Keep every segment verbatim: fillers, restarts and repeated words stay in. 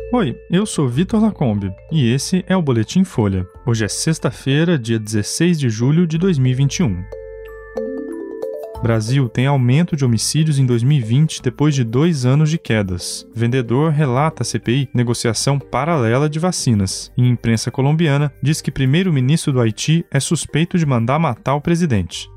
Oi, eu sou Vitor Lacombe e esse é o Boletim Folha. Hoje é sexta-feira, dia dezesseis de julho de dois mil e vinte e um. Brasil tem aumento de homicídios em dois mil e vinte depois de dois anos de quedas. Vendedor relata à C P I negociação paralela de vacinas. E imprensa colombiana diz que primeiro-ministro do Haiti é suspeito de mandar matar o presidente.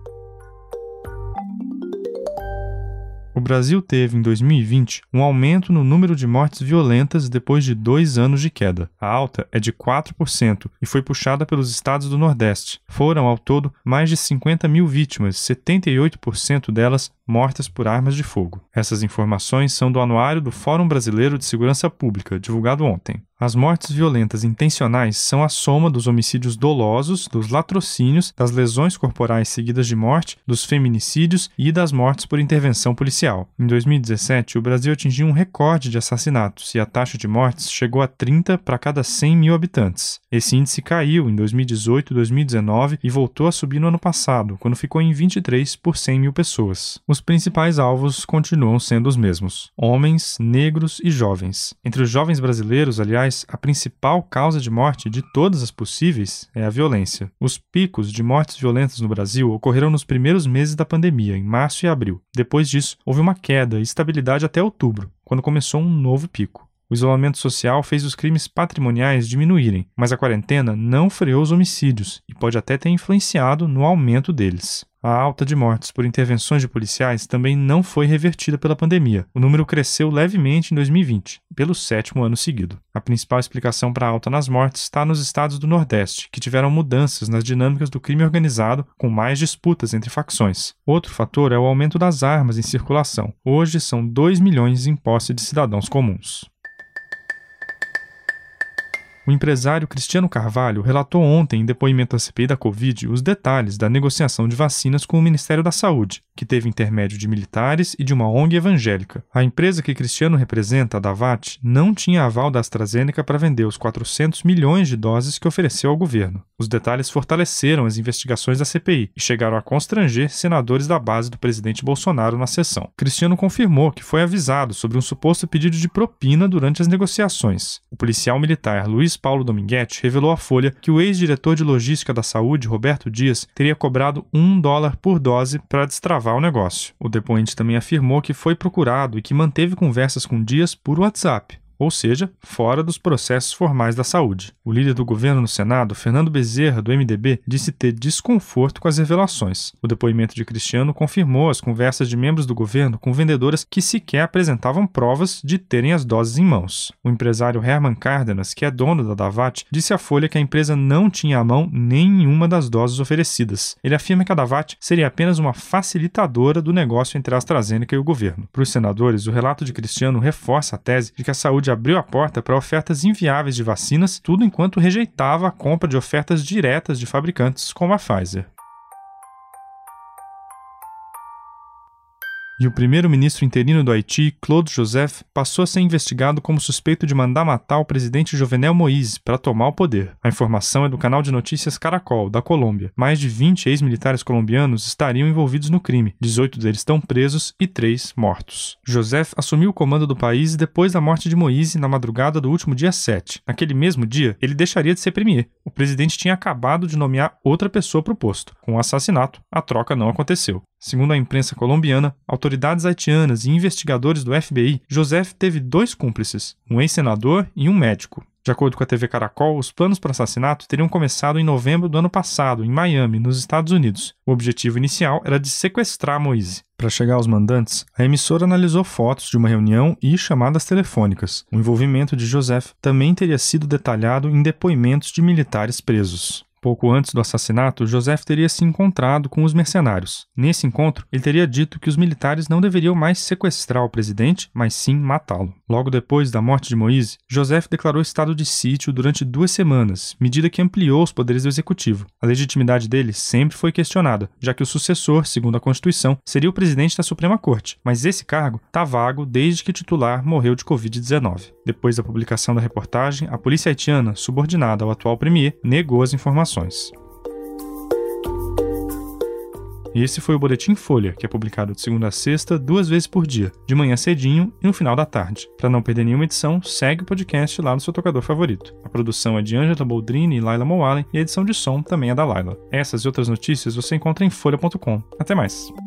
O Brasil teve, em dois mil e vinte, um aumento no número de mortes violentas depois de dois anos de queda. A alta é de quatro por cento e foi puxada pelos estados do Nordeste. Foram, ao todo, mais de cinquenta mil vítimas, setenta e oito por cento delas mortas por armas de fogo. Essas informações são do Anuário do Fórum Brasileiro de Segurança Pública, divulgado ontem. As mortes violentas intencionais são a soma dos homicídios dolosos, dos latrocínios, das lesões corporais seguidas de morte, dos feminicídios e das mortes por intervenção policial. Em dois mil e dezessete, o Brasil atingiu um recorde de assassinatos e a taxa de mortes chegou a trinta para cada cem mil habitantes. Esse índice caiu em dois mil e dezoito e dois mil e dezenove e voltou a subir no ano passado, quando ficou em vinte e três por cem mil pessoas. Os principais alvos continuam sendo os mesmos: homens, negros e jovens. Entre os jovens brasileiros, aliás, a principal causa de morte de todas as possíveis é a violência. Os picos de mortes violentas no Brasil ocorreram nos primeiros meses da pandemia, em março e abril. Depois disso, houve uma queda e estabilidade até outubro, quando começou um novo pico. O isolamento social fez os crimes patrimoniais diminuírem, mas a quarentena não freou os homicídios e pode até ter influenciado no aumento deles. A alta de mortes por intervenções de policiais também não foi revertida pela pandemia. O número cresceu levemente em dois mil e vinte, pelo sétimo ano seguido. A principal explicação para a alta nas mortes está nos estados do Nordeste, que tiveram mudanças nas dinâmicas do crime organizado, com mais disputas entre facções. Outro fator é o aumento das armas em circulação. Hoje são dois milhões em posse de cidadãos comuns. O empresário Cristiano Carvalho relatou ontem, em depoimento à C P I da Covid, os detalhes da negociação de vacinas com o Ministério da Saúde, que teve intermédio de militares e de uma O N G evangélica. A empresa que Cristiano representa, a Davat, não tinha aval da AstraZeneca para vender os quatrocentos milhões de doses que ofereceu ao governo. Os detalhes fortaleceram as investigações da C P I e chegaram a constranger senadores da base do presidente Bolsonaro na sessão. Cristiano confirmou que foi avisado sobre um suposto pedido de propina durante as negociações. O policial militar Luiz Paulo Dominguete revelou à Folha que o ex-diretor de logística da saúde, Roberto Dias, teria cobrado um dólar por dose para destravar o negócio. O depoente também afirmou que foi procurado e que manteve conversas com Dias por WhatsApp, ou seja, fora dos processos formais da saúde. O líder do governo no Senado, Fernando Bezerra, do M D B, disse ter desconforto com as revelações. O depoimento de Cristiano confirmou as conversas de membros do governo com vendedoras que sequer apresentavam provas de terem as doses em mãos. O empresário Herman Cárdenas, que é dono da Davat, disse à Folha que a empresa não tinha à mão nenhuma das doses oferecidas. Ele afirma que a Davat seria apenas uma facilitadora do negócio entre a AstraZeneca e o governo. Para os senadores, o relato de Cristiano reforça a tese de que a saúde abriu a porta para ofertas inviáveis de vacinas, tudo enquanto rejeitava a compra de ofertas diretas de fabricantes como a Pfizer. E o primeiro-ministro interino do Haiti, Claude Joseph, passou a ser investigado como suspeito de mandar matar o presidente Jovenel Moïse para tomar o poder. A informação é do canal de notícias Caracol, da Colômbia. Mais de vinte ex-militares colombianos estariam envolvidos no crime. dezoito deles estão presos e três mortos. Joseph assumiu o comando do país depois da morte de Moïse na madrugada do último dia sete. Naquele mesmo dia, ele deixaria de ser premier. O presidente tinha acabado de nomear outra pessoa para o posto. Com o assassinato, a troca não aconteceu. Segundo a imprensa colombiana, autoridades haitianas e investigadores do F B I, Joseph teve dois cúmplices, um ex-senador e um médico. De acordo com a T V Caracol, os planos para assassinato teriam começado em novembro do ano passado, em Miami, nos Estados Unidos. O objetivo inicial era de sequestrar Moïse. Para chegar aos mandantes, a emissora analisou fotos de uma reunião e chamadas telefônicas. O envolvimento de Joseph também teria sido detalhado em depoimentos de militares presos. Pouco antes do assassinato, Joseph teria se encontrado com os mercenários. Nesse encontro, ele teria dito que os militares não deveriam mais sequestrar o presidente, mas sim matá-lo. Logo depois da morte de Moïse, Joseph declarou estado de sítio durante duas semanas, medida que ampliou os poderes do executivo. A legitimidade dele sempre foi questionada, já que o sucessor, segundo a Constituição, seria o presidente da Suprema Corte, mas esse cargo está vago desde que o titular morreu de covid dezenove. Depois da publicação da reportagem, a polícia haitiana, subordinada ao atual premier, negou as informações. E esse foi o Boletim Folha, que é publicado de segunda a sexta, duas vezes por dia, de manhã cedinho e no final da tarde. Para não perder nenhuma edição, segue o podcast lá no seu tocador favorito. A produção é de Ângela Boldrini e Laila Moalen e a edição de som também é da Laila. Essas e outras notícias você encontra em folha ponto com. Até mais!